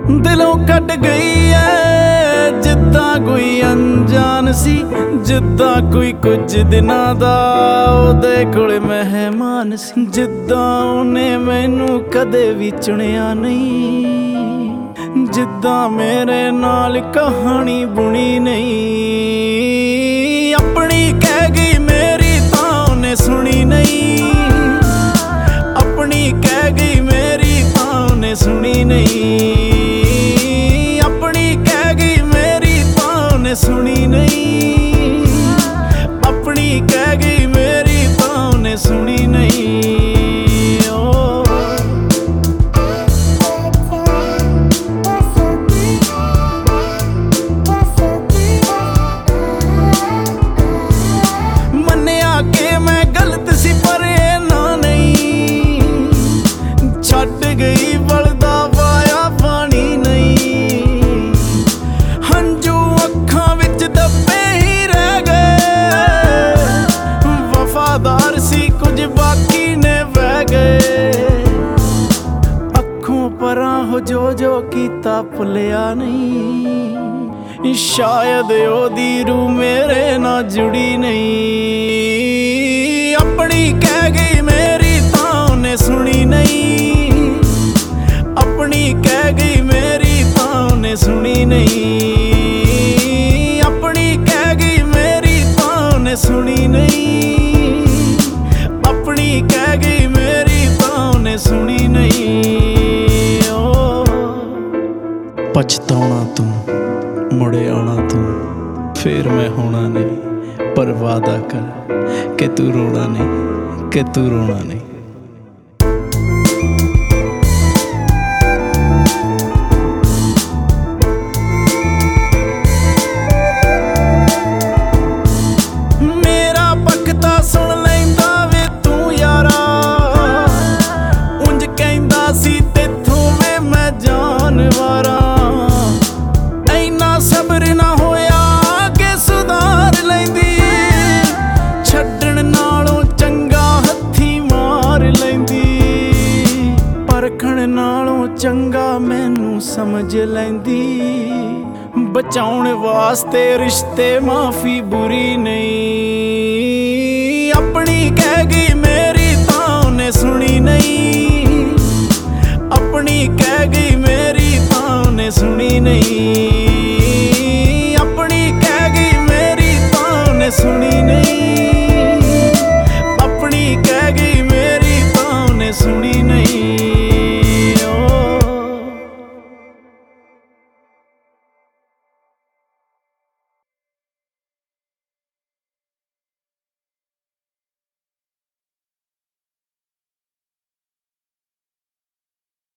दिलों कट गई है जिद्दां कोई अनजान सी, जिद्दां कोई कुछ दिनां दा ओहदे कोल मेहमान सी। जिद्दां ओहने मैनू कदे भी चुनिया नहीं, जिद्दां मेरे नाल कहानी बुनी नहीं। अपनी कह गई मेरी तां ओहने सुनी नहीं, अपनी कह गई मेरी तां ओहने सुनी नहीं। सुनी नहीं, अपनी कह गई मेरी तां ने सुनी नहीं। मन्निया के मैं गलत सी पर ना नहीं, छड्ड गई बलदा पाया पानी नहीं। हंजू अखां विच दबे ही रह गए, वफादार सी कुछ बाकी ने बह गए। अखों परां हो जो कीता भुलिया नहीं, शायद ओदी रूह मेरे नाल जुड़ी नहीं। अपनी कह गई मेरी तां ने सुनी नहीं, अपनी कह गई मेरी तां ने सुनी नहीं। अपनी कह गई मेरी तां ने सुनी नहीं, अपनी कह गई मेरी तां ने सुनी नहीं। पछताउणा तू मुड़े आउणा तू फिर मैं होना नहीं, पर वादा कर कि तू रोना नहीं, कि तू रोना नहीं। चंगा मैनू समझ लैंदी, बचाउण वास्ते रिश्ते माफी बुरी नहीं।